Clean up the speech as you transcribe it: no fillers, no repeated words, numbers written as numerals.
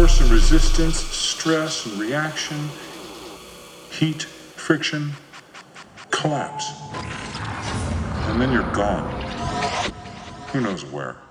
force and resistance, stress and reaction, heat, friction, collapse. And then you're gone. Who knows where?